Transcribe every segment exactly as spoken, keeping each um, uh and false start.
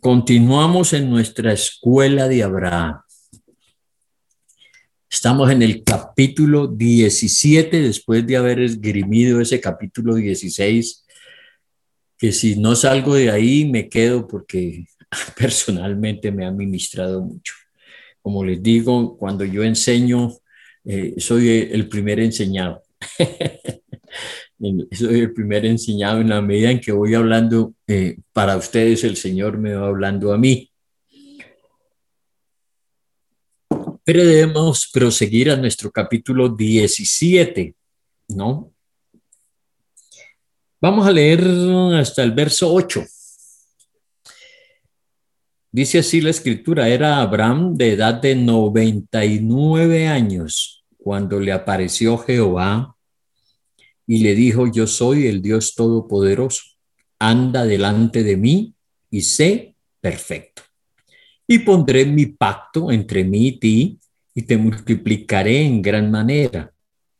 Continuamos en nuestra escuela de Abraham. Estamos en el capítulo diecisiete, después de haber esgrimido ese capítulo dieciséis, que si no salgo de ahí me quedo porque personalmente me ha ministrado mucho. Como les digo, cuando yo enseño, eh, soy el primer enseñado. Soy el primer enseñado en la medida en que voy hablando, eh, para ustedes el Señor me va hablando a mí. Pero debemos proseguir a nuestro capítulo diecisiete, ¿no? Vamos a leer hasta el verso ocho. Dice así la escritura: era Abraham de edad de noventa y nueve años cuando le apareció Jehová y le dijo: yo soy el Dios Todopoderoso, anda delante de mí y sé perfecto. Y pondré mi pacto entre mí y ti y te multiplicaré en gran manera.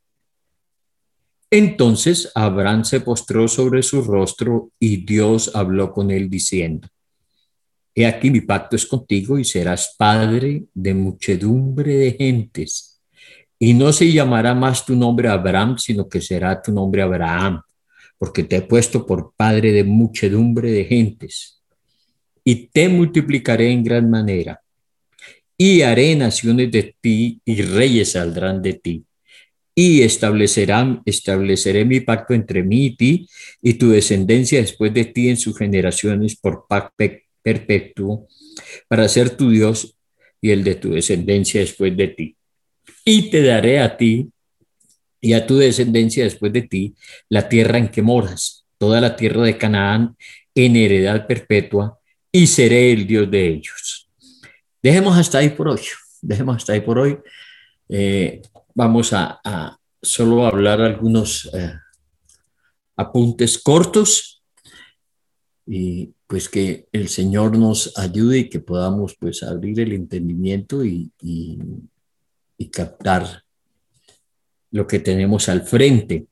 Entonces Abraham se postró sobre su rostro y Dios habló con él diciendo: he aquí mi pacto es contigo y serás padre de muchedumbre de gentes. Y no se llamará más tu nombre Abraham, sino que será tu nombre Abraham, porque te he puesto por padre de muchedumbre de gentes. Y te multiplicaré en gran manera, y haré naciones de ti, y reyes saldrán de ti. Y establecerán, estableceré mi pacto entre mí y ti, y tu descendencia después de ti en sus generaciones por pacto perpetuo, para ser tu Dios y el de tu descendencia después de ti. Y te daré a ti y a tu descendencia después de ti la tierra en que moras, toda la tierra de Canaán, en heredad perpetua, y seré el Dios de ellos. Dejemos hasta ahí por hoy. Dejemos hasta ahí por hoy. Eh, vamos a, a solo hablar algunos eh, apuntes cortos y pues que el Señor nos ayude y que podamos pues abrir el entendimiento y, y, y captar lo que tenemos al frente.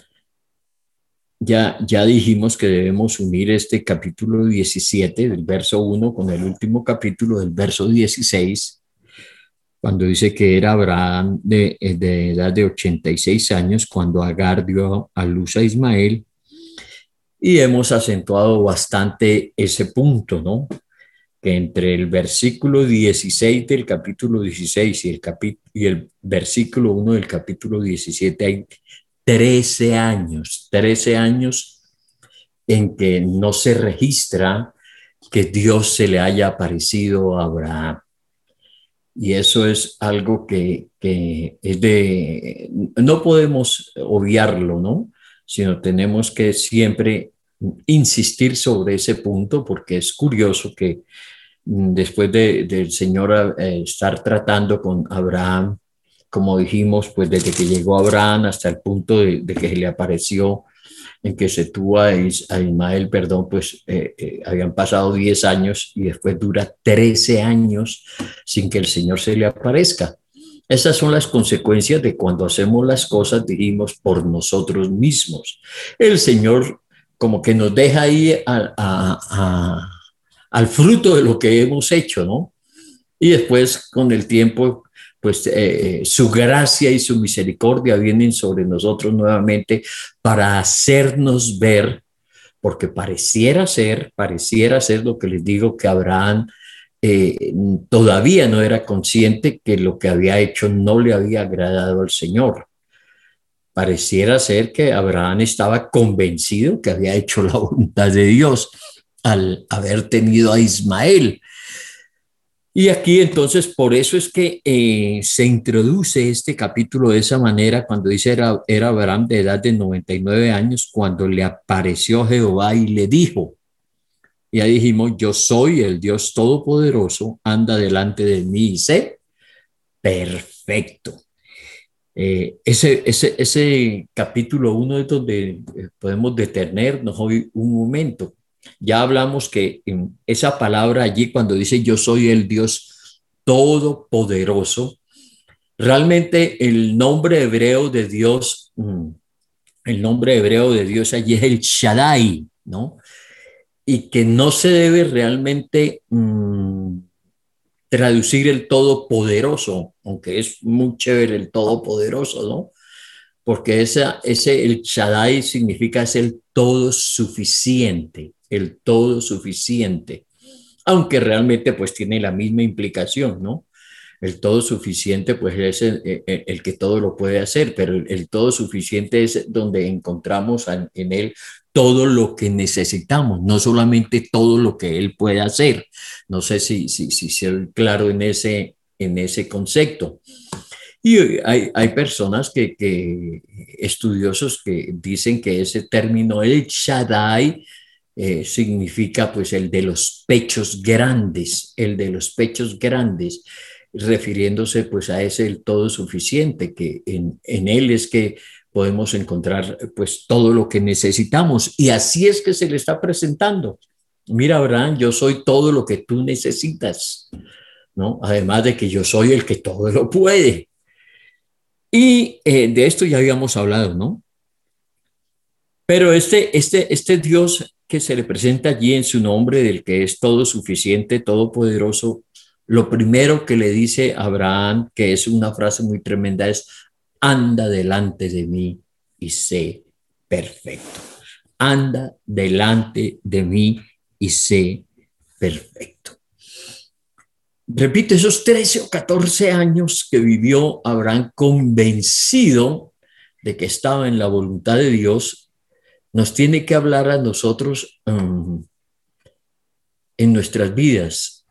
Ya, ya dijimos que debemos unir este capítulo diecisiete del verso uno con el último capítulo del verso dieciséis, cuando dice que era Abraham de, de edad de ochenta y seis años cuando Agar dio a luz a Ismael, y hemos acentuado bastante ese punto, ¿no? Que entre el versículo dieciséis del capítulo dieciséis y el, capi y el versículo uno del capítulo diecisiete hay trece años, trece años en que no se registra que Dios se le haya aparecido a Abraham. Y eso es algo que, que es de, no podemos obviarlo, ¿no? Sino tenemos que siempre insistir sobre ese punto, porque es curioso que después de, del Señor eh, estar tratando con Abraham, como dijimos, pues desde que llegó Abraham hasta el punto de, de que se le apareció, en que se tuvo a, Is, a Ismael, perdón, pues eh, eh, habían pasado diez años y después dura trece años sin que el Señor se le aparezca. Esas son las consecuencias de cuando hacemos las cosas, dijimos, por nosotros mismos. El Señor como que nos deja ahí a, a, a, al fruto de lo que hemos hecho, ¿no? Y después, con el tiempo, pues eh, su gracia y su misericordia vienen sobre nosotros nuevamente para hacernos ver, porque pareciera ser, pareciera ser lo que les digo, que Abraham eh, todavía no era consciente que lo que había hecho no le había agradado al Señor. Pareciera ser que Abraham estaba convencido que había hecho la voluntad de Dios al haber tenido a Ismael. Y aquí entonces, por eso es que eh, se introduce este capítulo de esa manera, cuando dice era, era Abraham de edad de noventa y nueve años, cuando le apareció Jehová y le dijo, ya dijimos, yo soy el Dios Todopoderoso, anda delante de mí y sé perfecto. Eh, ese, ese, ese capítulo uno es donde podemos detenernos hoy un momento. Ya hablamos que en esa palabra allí, cuando dice yo soy el Dios Todopoderoso, realmente el nombre hebreo de Dios, el nombre hebreo de Dios allí es el Shaddai, ¿no? y que no se debe realmente mmm, traducir el todopoderoso, aunque es muy chévere el todopoderoso, ¿no? Porque esa, ese, el Shaddai significa es el todo suficiente, el todo suficiente, aunque realmente pues tiene la misma implicación, ¿no? El todo suficiente pues es el, el, el que todo lo puede hacer, pero el, el todo suficiente es donde encontramos en, en él todo lo que necesitamos, no solamente todo lo que él puede hacer. No sé si, si, si soy claro en ese, en ese concepto. Y hay, hay personas que, que, estudiosos que dicen que ese término, el Shaddai, eh, significa pues el de los pechos grandes, el de los pechos grandes, refiriéndose pues a ese el todo suficiente, que en, en él es que podemos encontrar pues todo lo que necesitamos. Y así es que se le está presentando. Mira, Abraham, yo soy todo lo que tú necesitas, ¿no? Además de que yo soy el que todo lo puede. Y eh, de esto ya habíamos hablado, ¿no? Pero este, este, este Dios que se le presenta allí en su nombre, del que es todo suficiente, todopoderoso, lo primero que le dice a Abraham, que es una frase muy tremenda, es: anda delante de mí y sé perfecto. Anda delante de mí y sé perfecto. Repito, esos trece o catorce años que vivió Abraham convencido de que estaba en la voluntad de Dios, nos tiene que hablar a nosotros um, en nuestras vidas.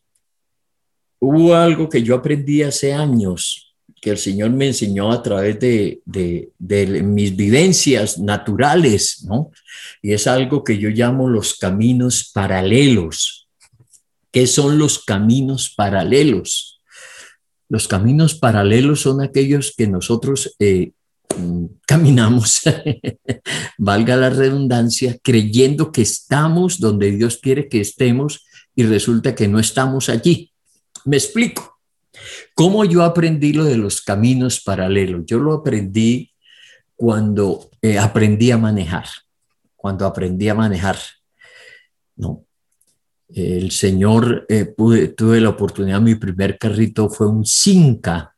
Hubo algo que yo aprendí hace años, que el Señor me enseñó a través de, de, de mis vivencias naturales, ¿no? Y es algo que yo llamo los caminos paralelos. ¿Qué son los caminos paralelos? Los caminos paralelos son aquellos que nosotros eh, caminamos, valga la redundancia, creyendo que estamos donde Dios quiere que estemos y resulta que no estamos allí. Me explico. ¿Cómo yo aprendí lo de los caminos paralelos? Yo lo aprendí cuando eh, aprendí a manejar, cuando aprendí a manejar, ¿no? El Señor, eh, pude, tuve la oportunidad, mi primer carrito fue un Cinca,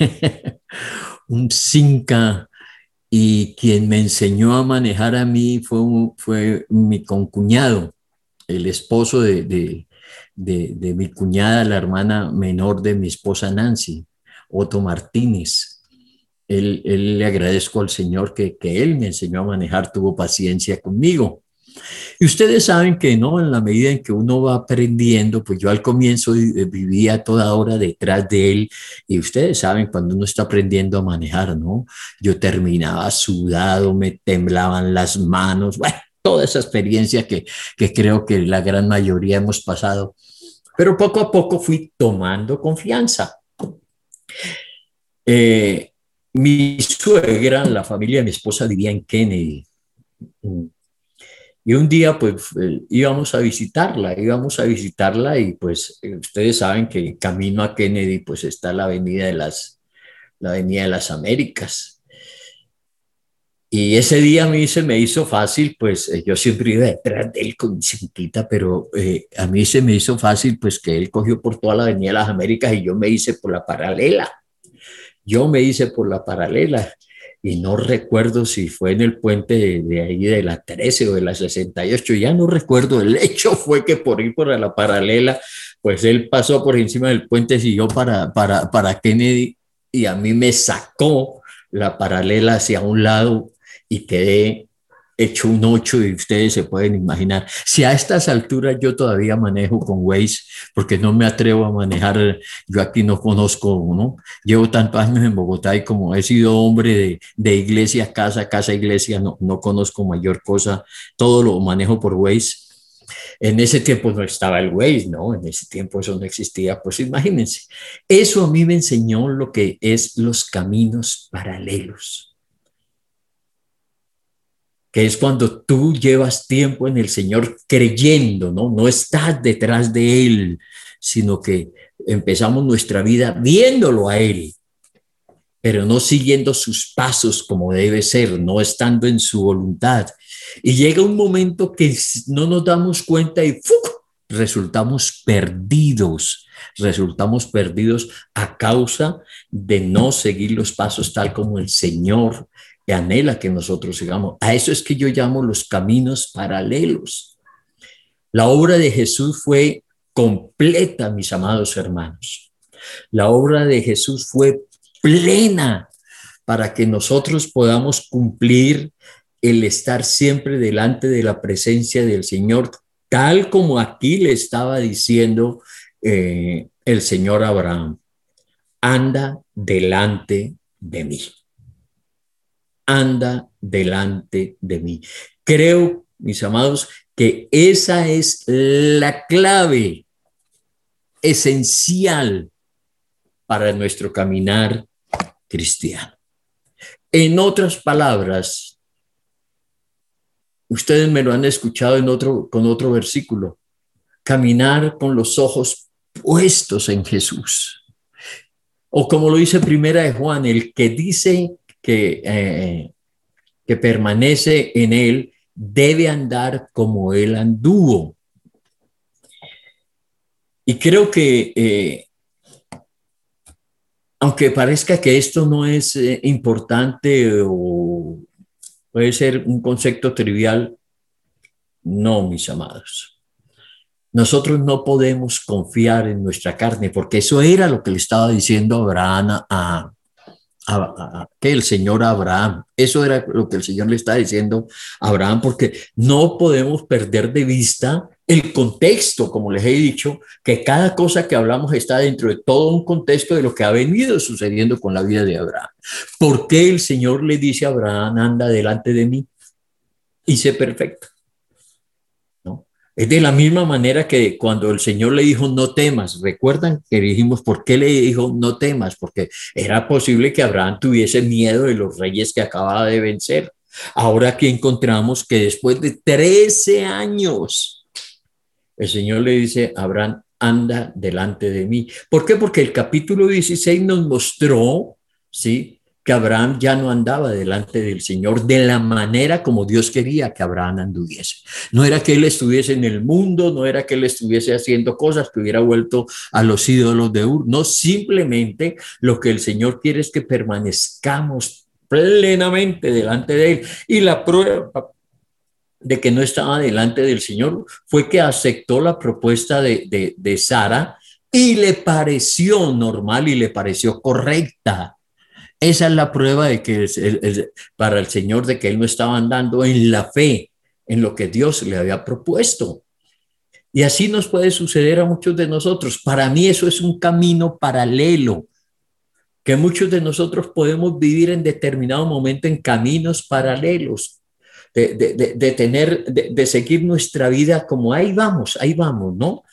un Cinca, y quien me enseñó a manejar a mí fue, un, fue mi concuñado, el esposo de, de, de, de mi cuñada, la hermana menor de mi esposa Nancy, Otto Martínez. Él, él le agradezco al Señor que, que él me enseñó a manejar, tuvo paciencia conmigo. Y ustedes saben que no, en la medida en que uno va aprendiendo, pues yo al comienzo vivía toda hora detrás de él y ustedes saben cuando uno está aprendiendo a manejar, ¿no? Yo terminaba sudado, me temblaban las manos, bueno, toda esa experiencia que, que creo que la gran mayoría hemos pasado, pero poco a poco fui tomando confianza. Eh, mi suegra, la familia de mi esposa vivía en Kennedy. Y un día, pues, eh, íbamos a visitarla, íbamos a visitarla y, pues, eh, ustedes saben que camino a Kennedy, pues, está la Avenida de las, la Avenida de las Américas. Y ese día a mí se me hizo fácil, pues, eh, yo siempre iba detrás de él con mi cinquita, pero eh, a mí se me hizo fácil, pues, que él cogió por toda la Avenida de las Américas y yo me hice por la paralela. Yo me hice por la paralela. Y no recuerdo si fue en el puente de, de ahí de la trece o de la sesenta y ocho, ya no recuerdo. El hecho fue que por ir por la paralela, pues él pasó por encima del puente, siguió para, para, para Kennedy y a mí me sacó la paralela hacia un lado y quedé hecho un ocho y ustedes se pueden imaginar. Si a estas alturas yo todavía manejo con Waze, porque no me atrevo a manejar, yo aquí no conozco, ¿no? Llevo tantos años en Bogotá y como he sido hombre de, de iglesia, casa, casa, iglesia, no, no conozco mayor cosa, todo lo manejo por Waze. En ese tiempo no estaba el Waze, ¿no? En ese tiempo eso no existía, pues imagínense. Eso a mí me enseñó lo que es los caminos paralelos, que es cuando tú llevas tiempo en el Señor creyendo, ¿no? No estás detrás de Él, sino que empezamos nuestra vida viéndolo a Él. pero no siguiendo sus pasos como debe ser, no estando en su voluntad. Y llega un momento que no nos damos cuenta y ¡fuc! Resultamos perdidos, resultamos perdidos a causa de no seguir los pasos tal como el Señor anhela que nosotros sigamos. A eso es que yo llamo los caminos paralelos. La obra de Jesús fue completa, mis amados hermanos. La obra de Jesús fue plena para que nosotros podamos cumplir el estar siempre delante de la presencia del Señor, tal como aquí le estaba diciendo eh, el Señor a Abraham: anda delante de mí, anda delante de mí. Creo, mis amados, que esa es la clave esencial para nuestro caminar cristiano. En otras palabras, ustedes me lo han escuchado en otro, con otro versículo: caminar con los ojos puestos en Jesús. O como lo dice Primera de Juan, el que dice que, eh, que permanece en él debe andar como él anduvo. Y creo que, eh, aunque parezca que esto no es eh, importante o puede ser un concepto trivial, no, mis amados. Nosotros no podemos confiar en nuestra carne, porque eso era lo que le estaba diciendo Abraham a, a, a, a que el Señor a Abraham. Eso era lo que el Señor le está diciendo a Abraham, porque no podemos perder de vista el contexto, como les he dicho, que cada cosa que hablamos está dentro de todo un contexto de lo que ha venido sucediendo con la vida de Abraham. ¿Por qué el Señor le dice a Abraham: anda delante de mí y sé perfecto? Es de la misma manera que cuando el Señor le dijo no temas. Recuerdan que dijimos por qué le dijo no temas, porque era posible que Abraham tuviese miedo de los reyes que acababa de vencer. Ahora aquí encontramos que después de trece años el Señor le dice a Abraham: anda delante de mí. ¿Por qué? Porque el capítulo dieciséis nos mostró, ¿sí?, que Abraham ya no andaba delante del Señor de la manera como Dios quería que Abraham anduviese. No era que él estuviese en el mundo, no era que él estuviese haciendo cosas, que hubiera vuelto a los ídolos de Ur. No, simplemente lo que el Señor quiere es que permanezcamos plenamente delante de él. Y la prueba de que no estaba delante del Señor fue que aceptó la propuesta de, de, de Sara y le pareció normal y le pareció correcta. Esa es la prueba de que es, es, es, para el Señor, de que él no estaba andando en la fe, en lo que Dios le había propuesto. Y así nos puede suceder a muchos de nosotros. Para mí eso es un camino paralelo, que muchos de nosotros podemos vivir en determinado momento en caminos paralelos, de, de, de, de tener, de, de seguir nuestra vida como ahí vamos, ahí vamos, ¿no?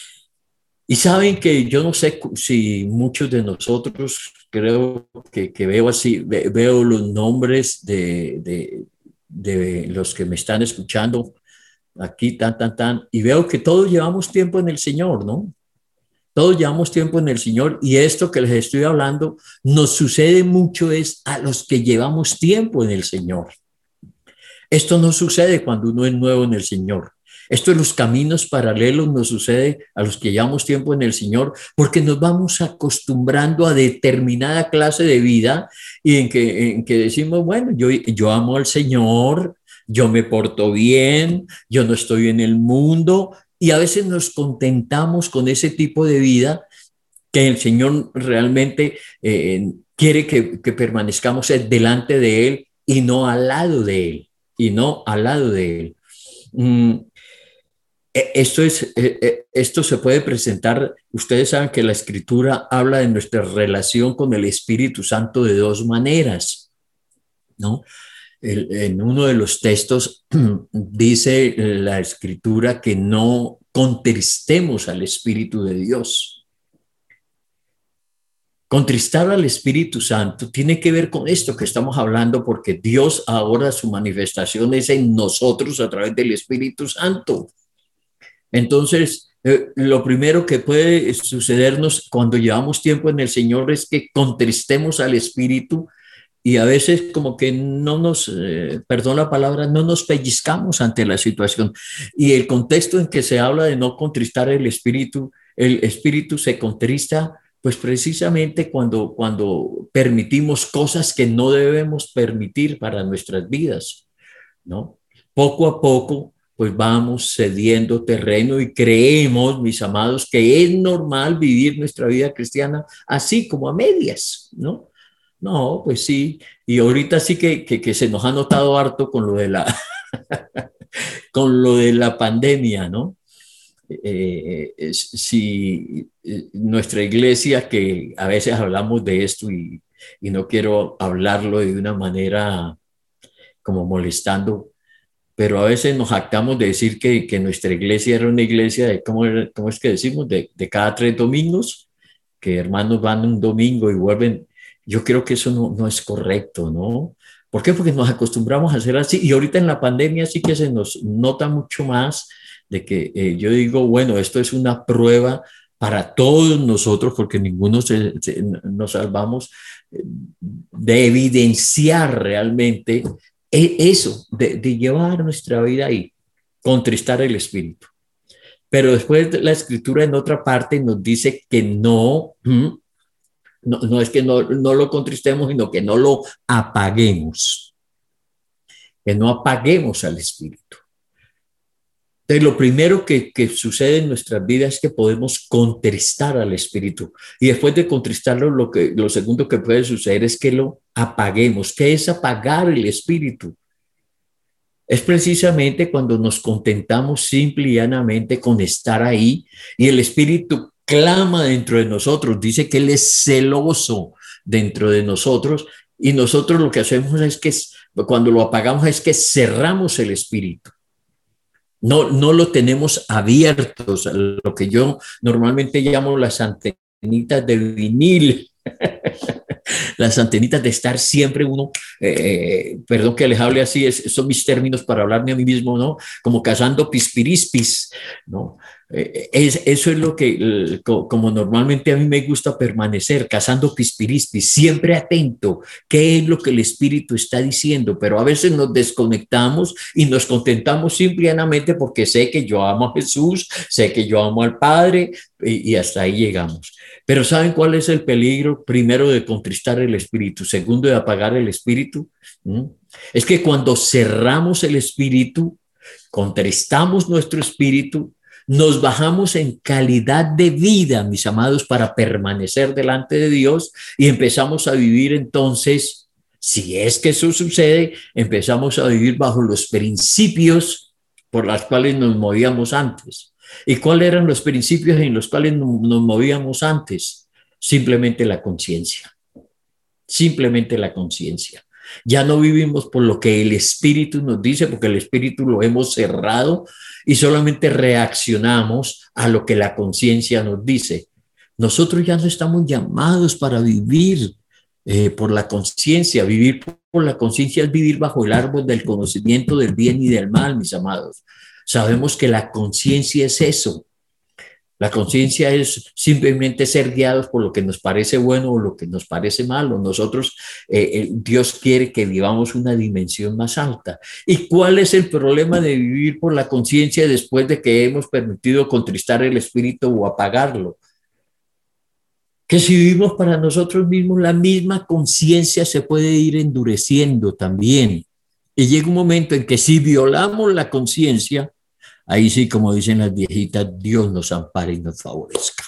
Y saben que yo no sé si muchos de nosotros, creo que, que veo así, veo los nombres de, de, de los que me están escuchando aquí, tan, tan, tan, y veo que todos llevamos tiempo en el Señor, ¿no? Todos llevamos tiempo en el Señor, y esto que les estoy hablando nos sucede mucho es a los que llevamos tiempo en el Señor. Esto no sucede cuando uno es nuevo en el Señor. Esto de los caminos paralelos nos sucede a los que llevamos tiempo en el Señor, porque nos vamos acostumbrando a determinada clase de vida y en que, en que decimos, bueno, yo, yo amo al Señor, yo me porto bien, yo no estoy en el mundo, y a veces nos contentamos con ese tipo de vida que el Señor realmente eh, quiere que, que permanezcamos delante de Él y no al lado de Él, y no al lado de Él. Mm. Esto, es, esto se puede presentar, ustedes saben que la Escritura habla de nuestra relación con el Espíritu Santo de dos maneras, ¿no? El, en uno de los textos dice la Escritura que no contristemos al Espíritu de Dios. Contristar al Espíritu Santo tiene que ver con esto que estamos hablando, porque Dios ahora su manifestación es en nosotros a través del Espíritu Santo. Entonces, Eh, lo primero que puede sucedernos cuando llevamos tiempo en el Señor es que contristemos al Espíritu y a veces como que no nos, eh, perdón la palabra, no nos pellizcamos ante la situación. Y el contexto en que se habla de no contristar el Espíritu, el Espíritu se contrista pues precisamente cuando, cuando permitimos cosas que no debemos permitir para nuestras vidas, ¿no? Poco a poco, pues vamos cediendo terreno y creemos, mis amados, que es normal vivir nuestra vida cristiana así como a medias, ¿no? No, pues sí. Y ahorita sí que, que, que se nos ha notado harto con lo de la, con lo de la pandemia, ¿no? Eh, eh, si eh, nuestra iglesia, que a veces hablamos de esto y, y no quiero hablarlo de una manera como molestando, pero a veces nos jactamos de decir que, que nuestra iglesia era una iglesia de, ¿cómo, era- cómo es que decimos? De, de cada tres domingos, que hermanos van un domingo y vuelven. Yo creo que eso no, no es correcto, ¿no? ¿Por qué? Porque nos acostumbramos a hacer así y ahorita en la pandemia sí que se nos nota mucho más de que eh, yo digo, bueno, esto es una prueba para todos nosotros, porque ninguno se, se- nos salvamos, eh, de evidenciar realmente e- eso, de, de llevar nuestra vida ahí, contristar el espíritu. Pero después la escritura en otra parte nos dice que no, ¿m? no, no es que no, no lo contristemos, sino que no lo apaguemos, que no apaguemos al espíritu. Entonces, lo primero que, que sucede en nuestras vidas es que podemos contristar al espíritu. Y después de contristarlo, lo, que, lo segundo que puede suceder es que lo apaguemos. ¿Qué es apagar el espíritu? Es precisamente cuando nos contentamos simple y llanamente con estar ahí y el Espíritu clama dentro de nosotros, dice que Él es celoso dentro de nosotros y nosotros lo que hacemos es que cuando lo apagamos es que cerramos el Espíritu. No, no lo tenemos abiertos, lo que yo normalmente llamo las antenitas de vinil. Las antenitas de estar siempre uno, eh, perdón que les hable así, es, son mis términos para hablarme a mí mismo, ¿no? Como cazando pispirispis, ¿no? Eh, es, eso es lo que, eh, como normalmente a mí me gusta permanecer, cazando pispirispis, siempre atento, qué es lo que el Espíritu está diciendo, pero a veces nos desconectamos y nos contentamos simplemente porque sé que yo amo a Jesús, sé que yo amo al Padre y, y hasta ahí llegamos. Pero ¿saben cuál es el peligro? Primero, de contristar el espíritu. Segundo, de apagar el espíritu. ¿Mm? Es que cuando cerramos el espíritu, contristamos nuestro espíritu, nos bajamos en calidad de vida, mis amados, para permanecer delante de Dios y empezamos a vivir entonces, si es que eso sucede, empezamos a vivir bajo los principios por los cuales nos movíamos antes. ¿Y cuáles eran los principios en los cuales nos movíamos antes? Simplemente la conciencia, simplemente la conciencia. Ya no vivimos por lo que el espíritu nos dice, porque el espíritu lo hemos cerrado y solamente reaccionamos a lo que la conciencia nos dice. Nosotros ya no estamos llamados para vivir eh, por la conciencia. Vivir por la conciencia es vivir bajo el árbol del conocimiento del bien y del mal, mis amados. Sabemos que la conciencia es eso. La conciencia es simplemente ser guiados por lo que nos parece bueno o lo que nos parece malo. Nosotros, eh, Dios quiere que vivamos una dimensión más alta. ¿Y cuál es el problema de vivir por la conciencia después de que hemos permitido contristar el espíritu o apagarlo? Que si vivimos para nosotros mismos, la misma conciencia se puede ir endureciendo también. Y llega un momento en que si violamos la conciencia, ahí sí, como dicen las viejitas, Dios nos ampare y nos favorezca.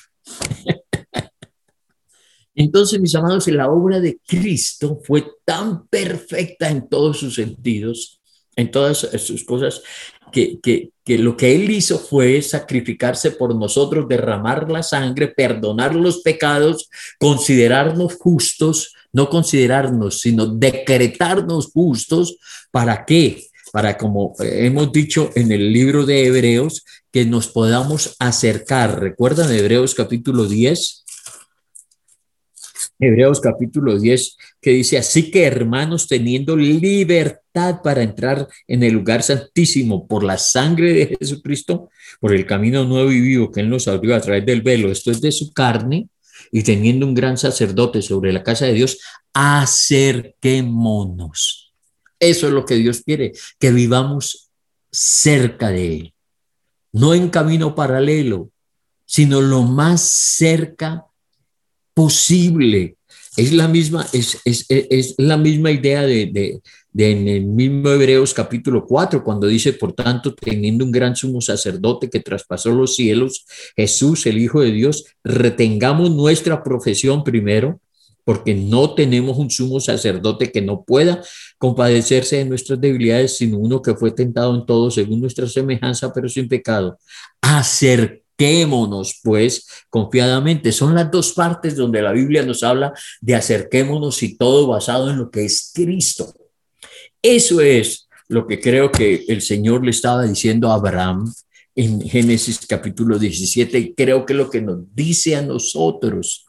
Entonces, mis amados, la obra de Cristo fue tan perfecta en todos sus sentidos, en todas sus cosas, que, que, que lo que Él hizo fue sacrificarse por nosotros, derramar la sangre, perdonar los pecados, considerarnos justos, no considerarnos, sino decretarnos justos. ¿Para qué? Para, como hemos dicho en el libro de Hebreos, que nos podamos acercar. ¿Recuerdan Hebreos capítulo diez? Hebreos capítulo diez, que dice, así que hermanos, teniendo libertad para entrar en el lugar santísimo por la sangre de Jesucristo, por el camino nuevo y vivo que Él nos abrió a través del velo, esto es de su carne, y teniendo un gran sacerdote sobre la casa de Dios, acerquémonos. Eso es lo que Dios quiere, que vivamos cerca de Él, no en camino paralelo, sino lo más cerca posible. Es la misma, es, es, es la misma idea de, de, de en el mismo Hebreos capítulo cuatro, cuando dice, por tanto, teniendo un gran sumo sacerdote que traspasó los cielos, Jesús, el Hijo de Dios, retengamos nuestra profesión primero, porque no tenemos un sumo sacerdote que no pueda compadecerse de nuestras debilidades, sino uno que fue tentado en todo según nuestra semejanza, pero sin pecado. Acerquémonos, pues, confiadamente. Son las dos partes donde la Biblia nos habla de acerquémonos y todo basado en lo que es Cristo. Eso es lo que creo que el Señor le estaba diciendo a Abraham en Génesis capítulo diecisiete, y creo que lo que nos dice a nosotros,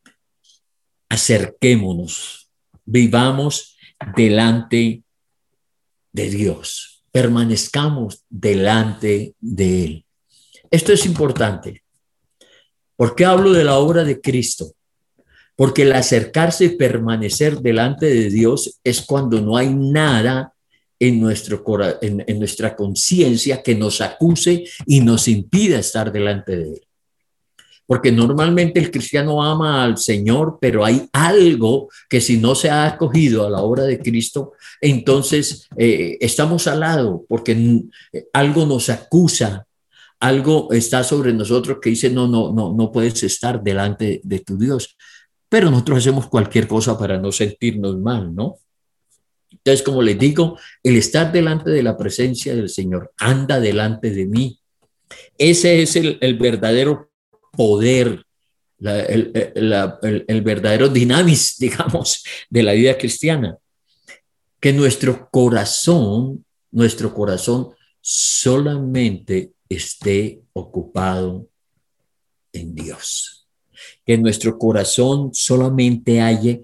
acerquémonos, vivamos delante de Dios, permanezcamos delante de Él. Esto es importante. ¿Por qué hablo de la obra de Cristo? Porque el acercarse y permanecer delante de Dios es cuando no hay nada en, nuestro, en, en nuestra conciencia que nos acuse y nos impida estar delante de Él. Porque normalmente el cristiano ama al Señor, pero hay algo que si no se ha acogido a la obra de Cristo, entonces eh, estamos al lado, porque algo nos acusa, algo está sobre nosotros que dice, no, no, no, no puedes estar delante de tu Dios. Pero nosotros hacemos cualquier cosa para no sentirnos mal, ¿no? Entonces, como les digo, el estar delante de la presencia del Señor, anda delante de mí. Ese es el, el verdadero poder, la, el, la, el, el verdadero dinamis, digamos, de la vida cristiana. Que nuestro corazón, nuestro corazón solamente esté ocupado en Dios. Que nuestro corazón solamente haya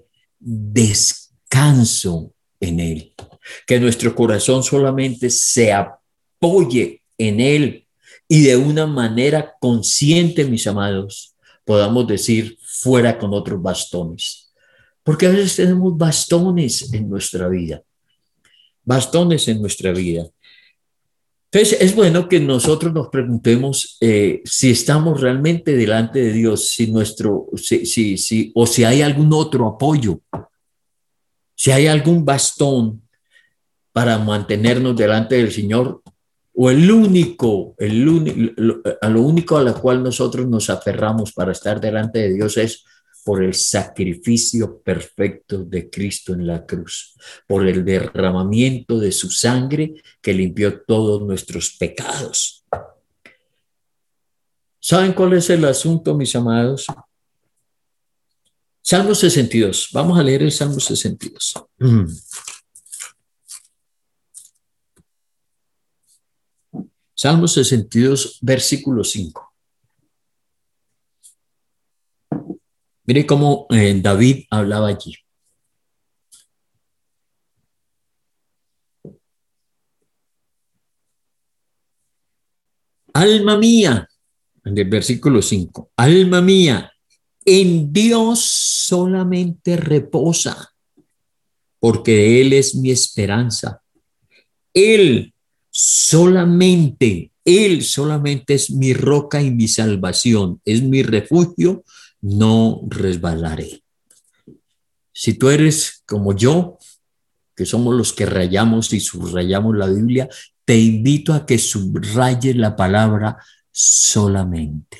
descanso en Él. Que nuestro corazón solamente se apoye en Él y de una manera consciente, mis amados, podamos decir fuera con otros bastones. Porque a veces tenemos bastones en nuestra vida. Bastones en nuestra vida. Entonces, es bueno que nosotros nos preguntemos eh, si estamos realmente delante de Dios, si nuestro, si, si, si, o si hay algún otro apoyo, si hay algún bastón para mantenernos delante del Señor, o el único, el único, a lo único a la cual nosotros nos aferramos para estar delante de Dios es por el sacrificio perfecto de Cristo en la cruz, por el derramamiento de su sangre que limpió todos nuestros pecados. ¿Saben cuál es el asunto, mis amados? Salmo sesenta y dos. Vamos a leer el Salmo sesenta y dos. Mm. Salmo sesenta y dos, versículo cinco. Mire cómo eh, David hablaba allí. Alma mía, en el versículo cinco, alma mía, en Dios solamente reposa, porque Él es mi esperanza. Él solamente, Él solamente es mi roca y mi salvación, es mi refugio, no resbalaré. Si tú eres como yo, que somos los que rayamos y subrayamos la Biblia, te invito a que subrayes la palabra solamente.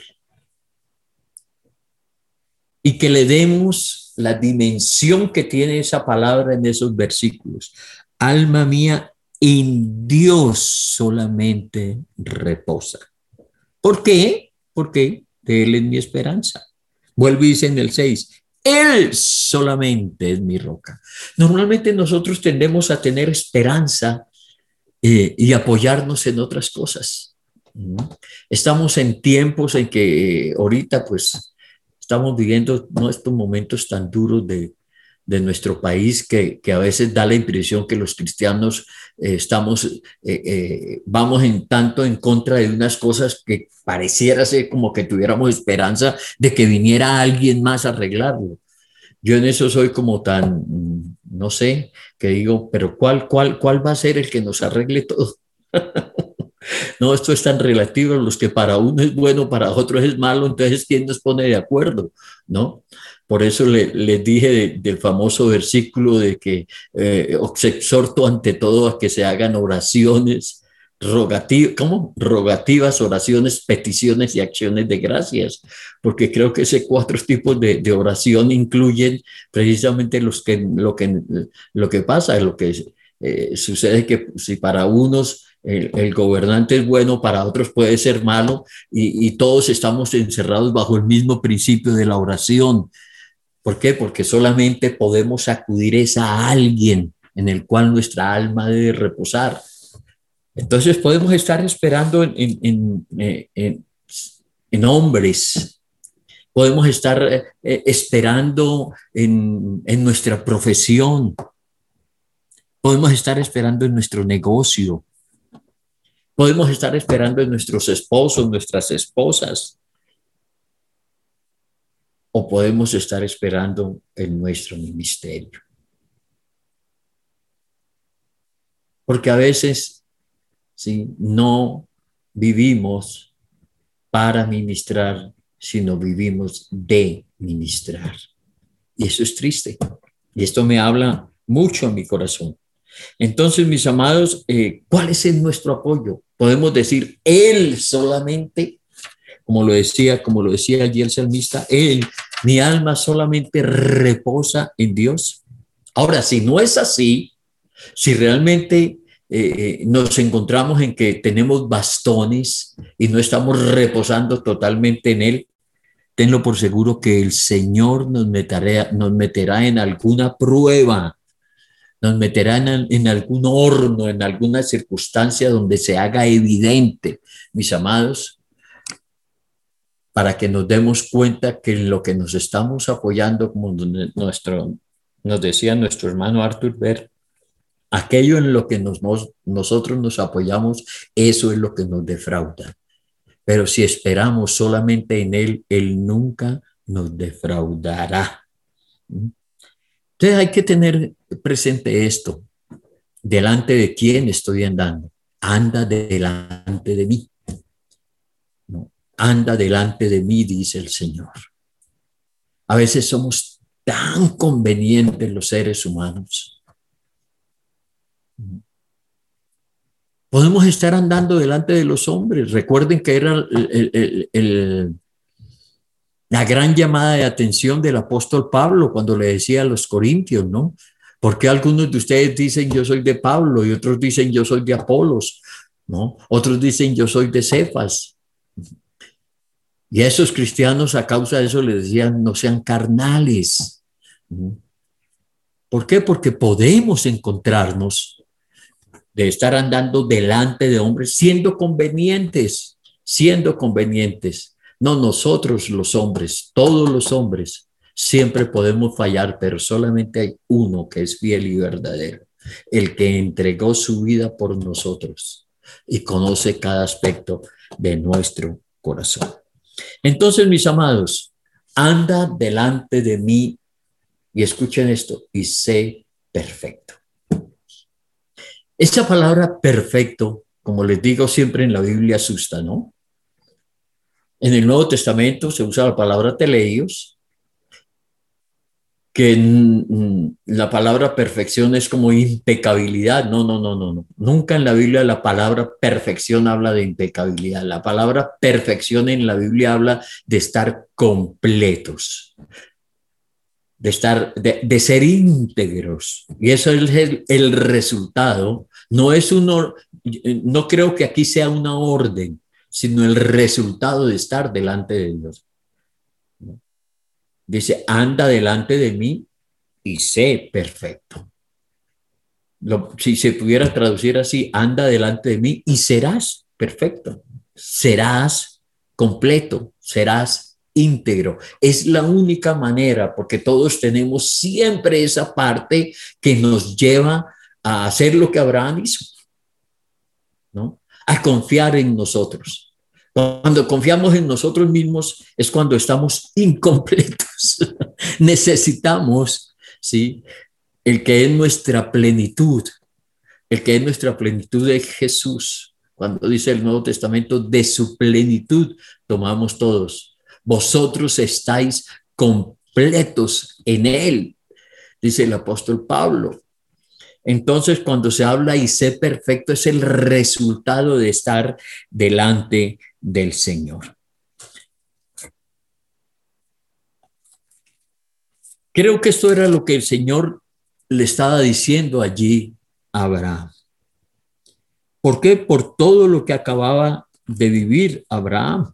Y que le demos la dimensión que tiene esa palabra en esos versículos. Alma mía, en Dios solamente reposa. ¿Por qué? Porque Él es mi esperanza. Vuelve y dice en el seis, Él solamente es mi roca. Normalmente nosotros tendemos a tener esperanza eh, y apoyarnos en otras cosas. Estamos en tiempos en que eh, ahorita pues estamos viviendo, ¿no?, estos momentos tan duros de, de nuestro país que, que a veces da la impresión que los cristianos eh, estamos, eh, eh, vamos en tanto en contra de unas cosas que pareciera ser como que tuviéramos esperanza de que viniera alguien más a arreglarlo. Yo en eso soy como tan, no sé, que digo, pero ¿cuál, cuál, cuál va a ser el que nos arregle todo? No, esto es tan relativo, los que para uno es bueno, para otro es malo, entonces ¿quién nos pone de acuerdo? ¿No? Por eso le, les dije de, del famoso versículo de que eh, os exhorto ante todo a que se hagan oraciones, rogativas, ¿cómo? Rogativas, oraciones, peticiones y acciones de gracias, porque creo que esos cuatro tipos de, de oración incluyen precisamente los que, lo, que, lo que pasa, lo que eh, sucede que si para unos el, el gobernante es bueno, para otros puede ser malo, y, y todos estamos encerrados bajo el mismo principio de la oración. ¿Por qué? Porque solamente podemos acudir es a alguien en el cual nuestra alma debe reposar. Entonces podemos estar esperando en, en, en, en, en hombres, podemos estar eh, esperando en, en nuestra profesión, podemos estar esperando en nuestro negocio, podemos estar esperando en nuestros esposos, nuestras esposas, o podemos estar esperando en nuestro ministerio. Porque a veces, ¿sí?, no vivimos para ministrar, sino vivimos de ministrar. Y eso es triste. Y esto me habla mucho a mi corazón. Entonces, mis amados, eh, ¿cuál es nuestro apoyo? Podemos decir, Él solamente, como lo decía, como lo decía allí el salmista, Él, mi alma solamente reposa en Dios. Ahora, si no es así, si realmente eh, nos encontramos en que tenemos bastones y no estamos reposando totalmente en Él, tenlo por seguro que el Señor nos meterá, nos meterá en alguna prueba, nos meterá en, en algún horno, en alguna circunstancia donde se haga evidente, mis amados, para que nos demos cuenta que en lo que nos estamos apoyando, como nuestro, nos decía nuestro hermano Arthur Berg, aquello en lo que nos, nos, nosotros nos apoyamos, eso es lo que nos defrauda. Pero si esperamos solamente en Él, Él nunca nos defraudará. Entonces hay que tener presente esto. ¿Delante de quién estoy andando? Anda delante de mí. No, anda delante de mí, dice el Señor. A veces somos tan convenientes los seres humanos. Podemos estar andando delante de los hombres. Recuerden que era el, el, el, el, la gran llamada de atención del apóstol Pablo cuando le decía a los corintios, ¿no? Porque algunos de ustedes dicen yo soy de Pablo y otros dicen yo soy de Apolos, ¿no? Otros dicen yo soy de Cefas. Y a esos cristianos a causa de eso les decían no sean carnales. ¿Por qué? Porque podemos encontrarnos de estar andando delante de hombres siendo convenientes, siendo convenientes. No nosotros los hombres, todos los hombres siempre podemos fallar, pero solamente hay uno que es fiel y verdadero, el que entregó su vida por nosotros y conoce cada aspecto de nuestro corazón. Entonces, mis amados, anda delante de mí y escuchen esto, y sé perfecto. Esa palabra perfecto, como les digo siempre en la Biblia, asusta, ¿no? En el Nuevo Testamento se usa la palabra teleios, que en la palabra perfección es como impecabilidad. No, no, no, no, no. Nunca en la Biblia la palabra perfección habla de impecabilidad. La palabra perfección en la Biblia habla de estar completos, de estar, de, de ser íntegros. Y eso es el, el resultado. No es uno, no creo que aquí sea una orden, sino el resultado de estar delante de Dios. Dice, anda delante de mí y sé perfecto. Lo, si se pudiera traducir así, anda delante de mí y serás perfecto. Serás completo, serás íntegro. Es la única manera, porque todos tenemos siempre esa parte que nos lleva a hacer lo que Abraham hizo, ¿no? A confiar en nosotros. Cuando confiamos en nosotros mismos es cuando estamos incompletos. Necesitamos, ¿sí? El que es nuestra plenitud, el que es nuestra plenitud es Jesús. Cuando dice el Nuevo Testamento, de su plenitud tomamos todos. Vosotros estáis completos en él, dice el apóstol Pablo. Entonces, cuando se habla y sé perfecto, es el resultado de estar delante del Señor. Creo que esto era lo que el Señor le estaba diciendo allí a Abraham. ¿Por qué? Por todo lo que acababa de vivir Abraham.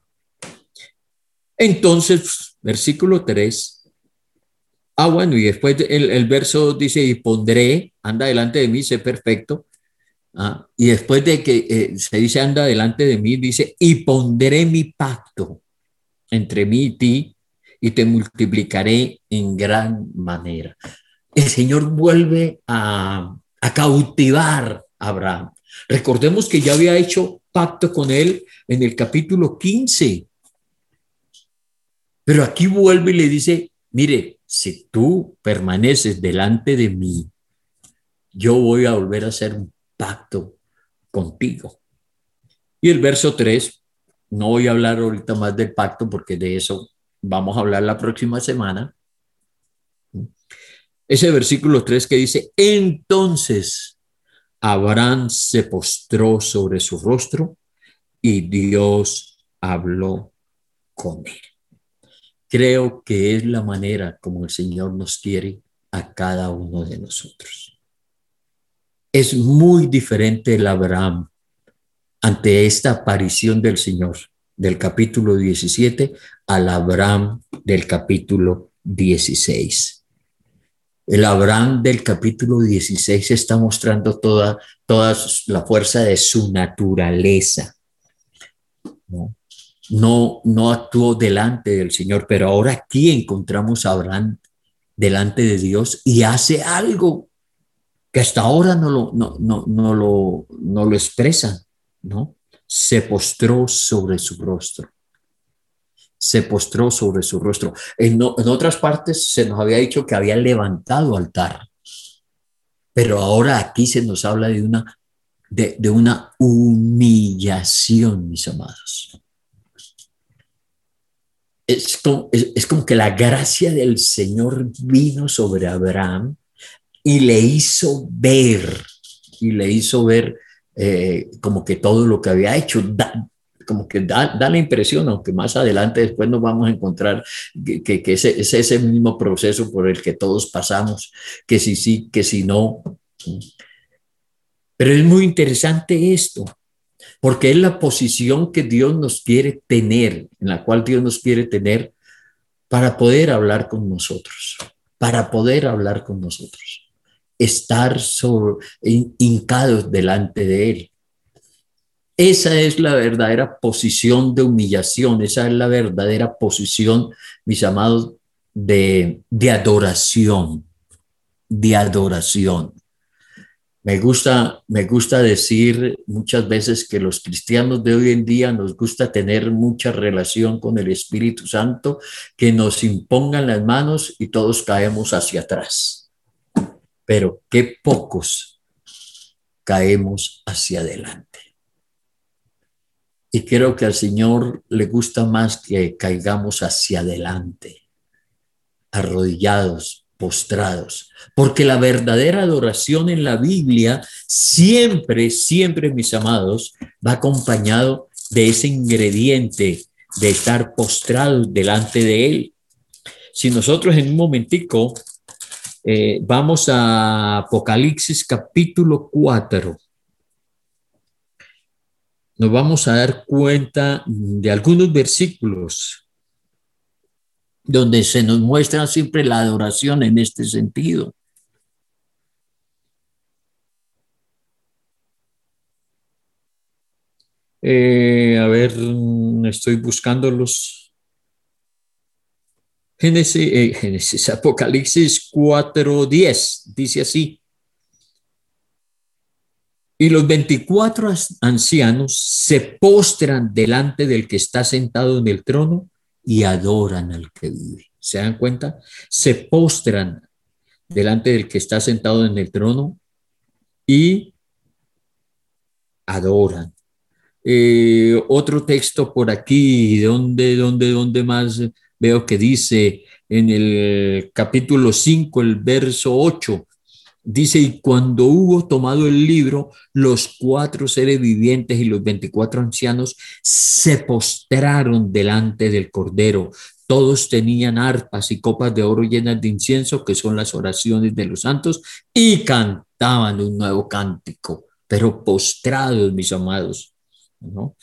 Entonces, versículo tres. Ah, bueno, y después el, el verso dice, y pondré, anda delante de mí, sé perfecto. Ah, y después de que eh, se dice, anda delante de mí, dice, y pondré mi pacto entre mí y ti, y te multiplicaré en gran manera. El Señor vuelve a, a cautivar a Abraham. Recordemos que ya había hecho pacto con él en el capítulo quince, pero aquí vuelve y le dice, mire, si tú permaneces delante de mí, yo voy a volver a hacer un pacto contigo. Y el verso tres, no voy a hablar ahorita más del pacto porque de eso vamos a hablar la próxima semana. Ese versículo tres que dice, entonces Abraham se postró sobre su rostro y Dios habló con él. Creo que es la manera como el Señor nos quiere a cada uno de nosotros. Es muy diferente el Abraham ante esta aparición del Señor del capítulo diecisiete al Abraham del capítulo dieciséis. El Abraham del capítulo dieciséis está mostrando toda, toda la fuerza de su naturaleza, ¿no? No, no actuó delante del Señor, pero ahora aquí encontramos a Abraham delante de Dios y hace algo que hasta ahora no lo, no, no, no lo, no lo expresa, ¿no? Se postró sobre su rostro. Se postró sobre su rostro. En, no, en otras partes se nos había dicho que había levantado altar, pero ahora aquí se nos habla de una, de, de una humillación, mis amados. Es como, es, es como que la gracia del Señor vino sobre Abraham y le hizo ver, y le hizo ver eh, como que todo lo que había hecho, da, como que da, da la impresión, aunque más adelante después nos vamos a encontrar que, que, que ese, es ese mismo proceso por el que todos pasamos, que si sí, que si no. Pero es muy interesante esto, porque es la posición que Dios nos quiere tener, en la cual Dios nos quiere tener para poder hablar con nosotros, para poder hablar con nosotros, estar sobre, hincados delante de Él. Esa es la verdadera posición de humillación, esa es la verdadera posición, mis amados, de, de adoración, de adoración. Me gusta, me gusta decir muchas veces que los cristianos de hoy en día nos gusta tener mucha relación con el Espíritu Santo, que nos impongan las manos y todos caemos hacia atrás. Pero qué pocos caemos hacia adelante. Y creo que al Señor le gusta más que caigamos hacia adelante, arrodillados, postrados, porque la verdadera adoración en la Biblia siempre, siempre, mis amados, va acompañado de ese ingrediente de estar postrados delante de Él. Si nosotros en un momentico eh, vamos a Apocalipsis capítulo cuatro, nos vamos a dar cuenta de algunos versículos donde se nos muestra siempre la adoración en este sentido. Eh, a ver, estoy buscándolos. Génesis, eh, Génesis, Apocalipsis cuatro diez, dice así: y los veinticuatro ancianos se postran delante del que está sentado en el trono y adoran al que vive. ¿Se dan cuenta? Se postran delante del que está sentado en el trono y adoran. Eh, otro texto por aquí, ¿dónde, dónde, dónde más veo que dice en el capítulo cinco, el verso ocho? Dice: y cuando hubo tomado el libro, los cuatro seres vivientes y los veinticuatro ancianos se postraron delante del Cordero. Todos tenían arpas y copas de oro llenas de incienso, que son las oraciones de los santos, y cantaban un nuevo cántico, pero postrados, mis amados, ¿no?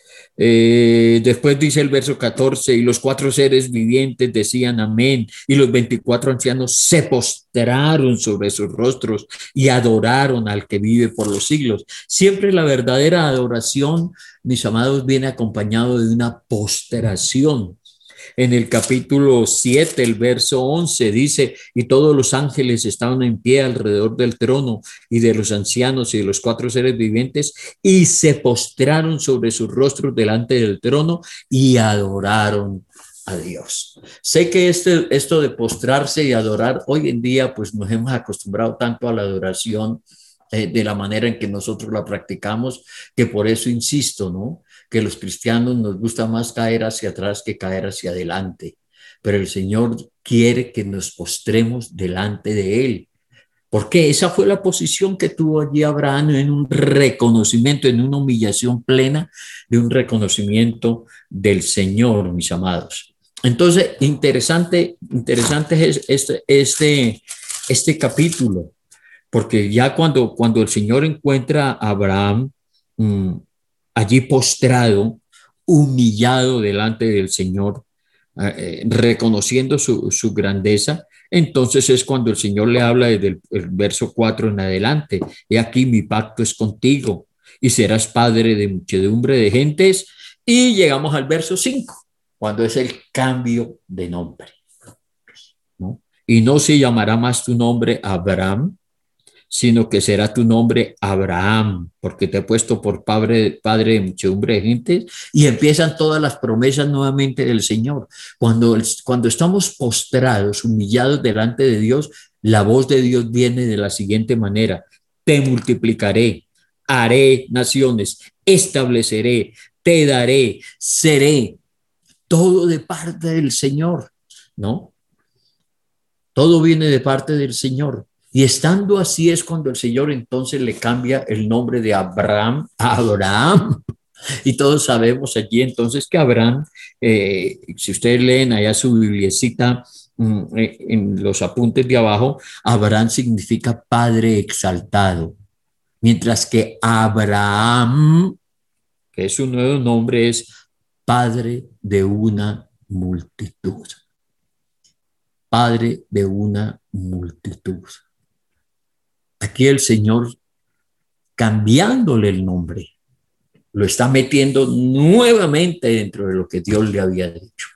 Eh, después dice el verso catorce: y los cuatro seres vivientes decían amén, y los veinticuatro ancianos se postraron sobre sus rostros y adoraron al que vive por los siglos. Siempre la verdadera adoración, mis amados, viene acompañado de una postración. En el capítulo siete, el verso once dice: y todos los ángeles estaban en pie alrededor del trono y de los ancianos y de los cuatro seres vivientes, y se postraron sobre sus rostros delante del trono y adoraron a Dios. Sé que este, esto de postrarse y adorar, hoy en día pues nos hemos acostumbrado tanto a la adoración, eh, de la manera en que nosotros la practicamos, que por eso insisto, ¿no?, que los cristianos nos gusta más caer hacia atrás que caer hacia adelante, pero el Señor quiere que nos postremos delante de Él, porque esa fue la posición que tuvo allí Abraham, en un reconocimiento, en una humillación plena, de un reconocimiento del Señor, mis amados. Entonces, interesante, interesante es este, este, este capítulo, porque ya cuando, cuando el Señor encuentra a Abraham, mmm, allí postrado, humillado delante del Señor, eh, reconociendo su, su grandeza, entonces es cuando el Señor le habla desde el, el verso cuatro en adelante: he aquí mi pacto es contigo y serás padre de muchedumbre de gentes. Y llegamos al verso cinco, cuando es el cambio de nombre, ¿no? Y no se llamará más tu nombre Abraham, sino que será tu nombre Abraham, porque te he puesto por padre, padre de muchedumbre de gente. Y empiezan todas las promesas nuevamente del Señor. Cuando, cuando estamos postrados, humillados delante de Dios, la voz de Dios viene de la siguiente manera: te multiplicaré, haré naciones, estableceré, te daré, seré. Todo de parte del Señor, ¿no? Todo viene de parte del Señor. Y estando así es cuando el Señor entonces le cambia el nombre de Abraham a Abraham. Y todos sabemos allí entonces que Abraham, eh, si ustedes leen allá su bibliecita, mm, en los apuntes de abajo, Abraham significa padre exaltado. Mientras que Abraham, que es su nuevo nombre, es padre de una multitud. Padre de una multitud. Aquí el Señor, cambiándole el nombre, lo está metiendo nuevamente dentro de lo que Dios le había dicho.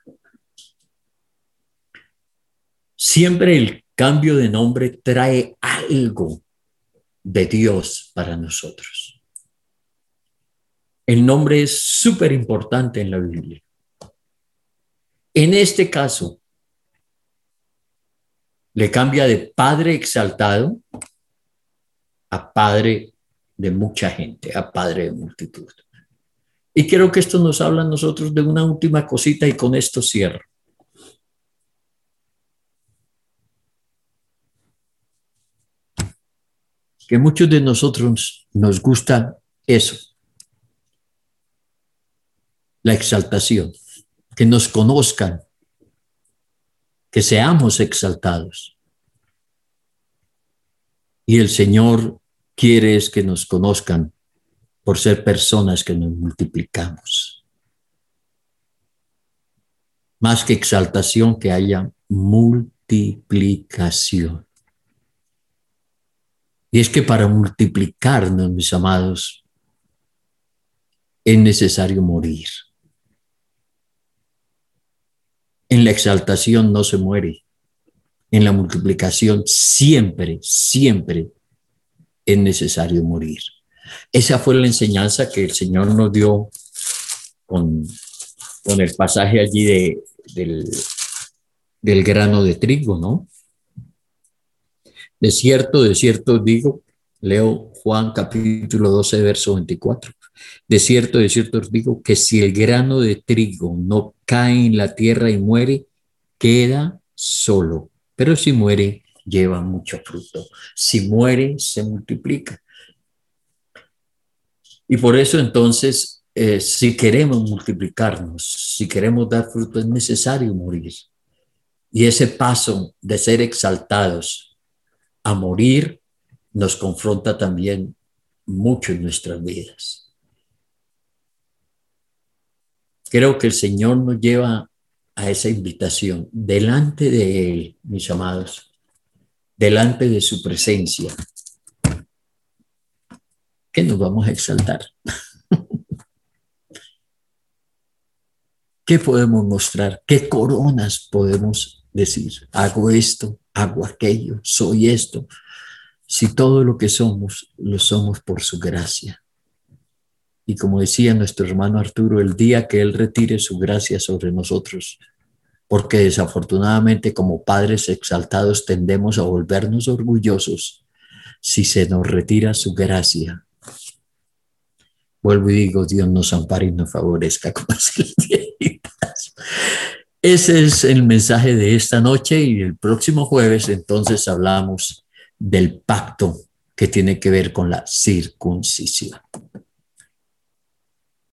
Siempre el cambio de nombre trae algo de Dios para nosotros. El nombre es súper importante en la Biblia. En este caso, le cambia de padre exaltado a padre de mucha gente, a padre de multitud. Y creo que esto nos habla a nosotros de una última cosita, y con esto cierro. Que muchos de nosotros nos gusta eso, la exaltación, que nos conozcan, que seamos exaltados. Y el Señor quiere es que nos conozcan por ser personas que nos multiplicamos. Más que exaltación, que haya multiplicación. Y es que para multiplicarnos, mis amados, es necesario morir. En la exaltación no se muere. En la multiplicación siempre, siempre es necesario morir. Esa fue la enseñanza que el Señor nos dio con, con el pasaje allí de, del, del grano de trigo, ¿no? De cierto, de cierto os digo, leo Juan capítulo doce, verso veinticuatro. De cierto, de cierto os digo que si el grano de trigo no cae en la tierra y muere, queda solo. Pero si muere, lleva mucho fruto. Si muere, se multiplica. Y por eso entonces, eh, si queremos multiplicarnos, si queremos dar fruto, es necesario morir. Y ese paso de ser exaltados a morir nos confronta también mucho en nuestras vidas. Creo que el Señor nos lleva a esa invitación delante de Él, mis amados, delante de su presencia, que nos vamos a exaltar. ¿Qué podemos mostrar? ¿Qué coronas podemos decir? Hago esto, hago aquello, soy esto. Si todo lo que somos, lo somos por su gracia. Y como decía nuestro hermano Arturo, el día que Él retire su gracia sobre nosotros, porque desafortunadamente como padres exaltados tendemos a volvernos orgullosos si se nos retira su gracia. Vuelvo y digo, Dios nos ampare y nos favorezca como así las viejitas. Ese es el mensaje de esta noche y el próximo jueves entonces hablamos del pacto que tiene que ver con la circuncisión.